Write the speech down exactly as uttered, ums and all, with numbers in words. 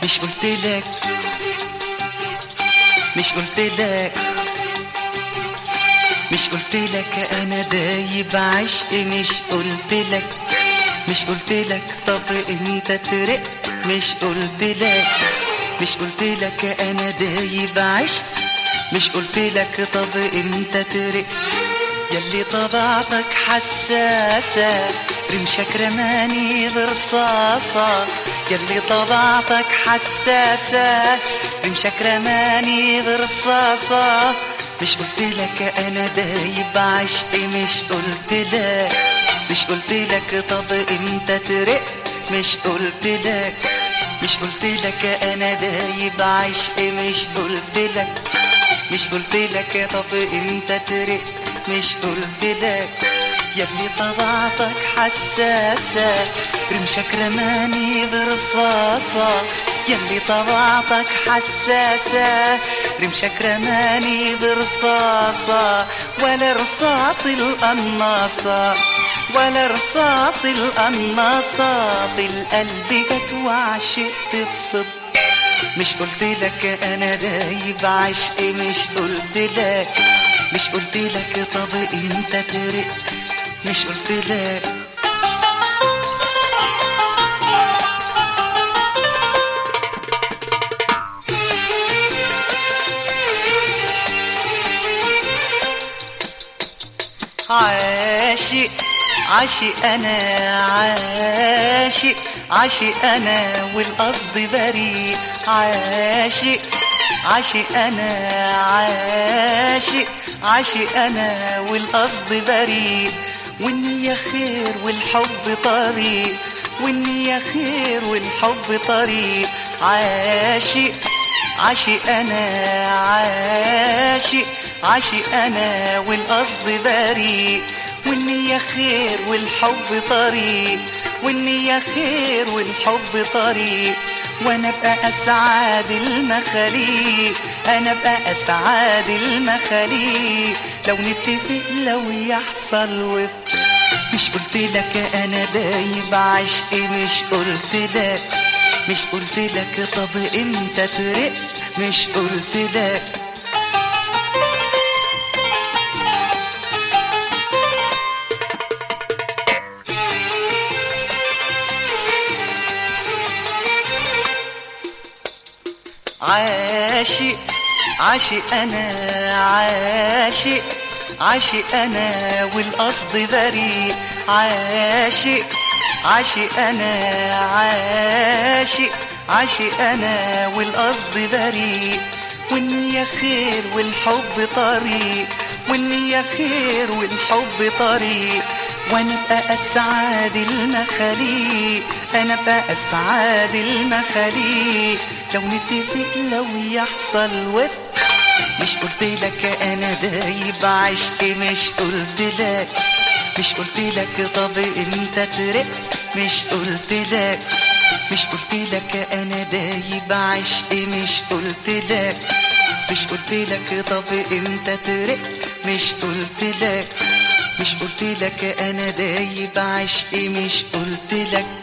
مش قلتلك مش قلتلك مش قلتلك انا دايب عشق، مش قلتلك مش قلتلك طب انت ترق، مش قلتلك مش قلتلك انا دايب عشق، مش قلتلك طب انت ترق. ياللي طبعتك حساسة رمشك رماني برصاصة، ياللي طبعتك حساسة رمشك رماني برصاصة. مش قلتلك انا دايب عشق، مش قلتلك مش قلتلك طب انت ترق، مش قلتلك مش قلتلك انا دايب عشق، مش قلتلك مش قلتلك طب انت ترق، مش قلتلك. ياللي طبعتك حساسة رمشك رماني برصاصة، ياللي طبعتك حساسة رمشك رماني برصاصة. ولا رصاص القناصة ولا رصاص القناصة في القلب جت وعشقت بصدق. مش قلتلك انا دايب عشق، مش قلتلك مش قلتلك طب انت ترق، مش قلتلك. عاشق عاشق انا عاشق عاشق انا والقصد بريء، عاشق عاشق انا عاشق عاشق انا والقصد بريء. والنية خير والحب طريق، والنية خير والحب طريق. عاشق عاشق انا عاشق عاشق انا والقصد بريء. والنية خير والحب طريق، والنية خير والحب طريق. وانا ابقى اسعاد المخاليق، انا ابقى اسعاد المخاليق لو نتفق لو يحصل وفق. مش قلتلك انا دايب عشق، مش قلتلك مش قلتلك طب انت ترق، مش قلتلك. عاشق عاشق انا عاشق عاشق انا والقصد بريء. عاشق عاشق انا عاشق عاشق انا والقصد بريء. والنية خير والحب طريق، والنية خير والحب طريق. وانا ابقى اسعاد المخاليق، انا ابقى اسعاد المخاليق لو نتفق لو يحصل وفق. مش قلتلك انا دايب عشق، مش قلتلك مش قلتلك طب انت ترق، مش قلتلك مش قلتلك انا دايب عشق، مش قلتلك مش قلتلك طب انت ترق، مش قلتلك مش قلتلك انا دايب عشق، مش قلتلك.